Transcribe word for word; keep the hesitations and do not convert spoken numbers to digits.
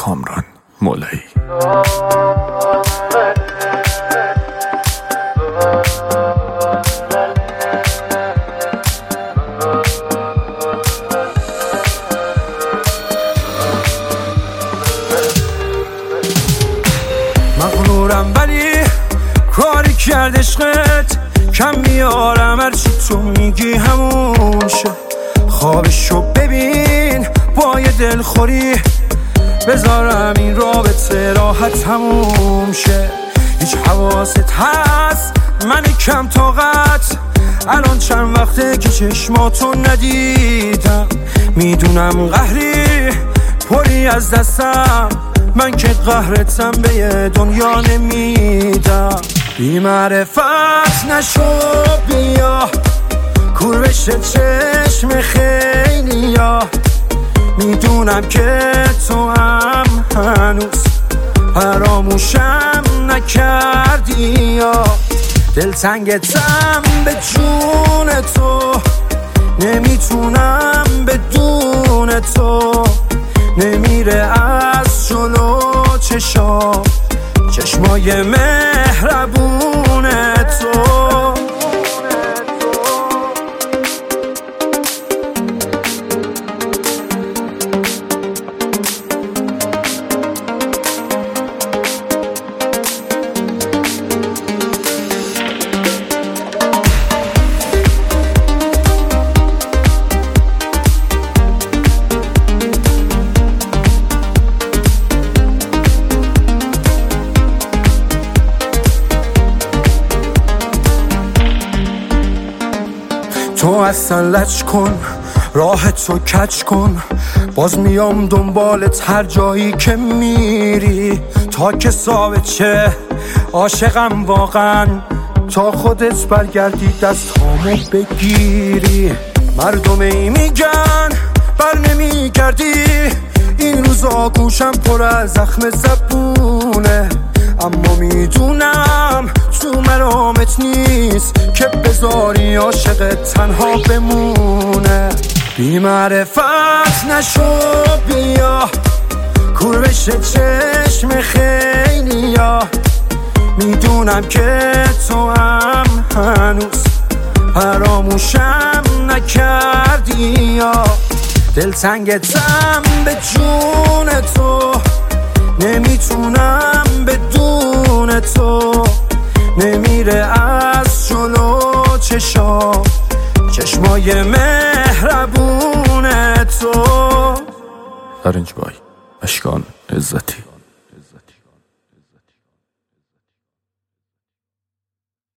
کامران مولایی. مغرورم ولی کاری کرد عشقت، کم میارم هرچی تو میگی همون شه. خوابشو ببین با یه دلخوری، بذارم این رابطه راحت هموم شه. هیچ حواست هست من کم طاقت، الان چند وقته که چشماتو ندیدم. میدونم قهری پری از دستم، من که قهرتم به یه دنیا نمیدم. بی معرفت نشو بیا کور بشه چشم خیلی ها. میدونم که تو هم هنوز فراموشم نکردی یا دلتنگتم به جون تو، نمیتونم بدون تو. نمیره از جلو چشام چشمای مهربون تو. تو اصلا لج کن، راه تو کج کن، باز میام دنبالت هر جایی که میری. تا که ثابت شه عاشقم واقعا، تا خودت برگردی دستامو بگیری. مردم ای میگن بر نمیگردی، این روزا گوشم پر از زخم زبونه. اما میدونم تو مرامت نیست که بذاری عاشق تنها بمونه. بی معرفت نشو بیا کور بشه چشم خیلی ها. میدونم که تو هم هنوز فراموشم نکردی یا دلتنگتم به جون تو. نمیتونم بدون تو، نمیره از جلو چشام چشمای مهربون تو. ارنج بای اشکان عزتی.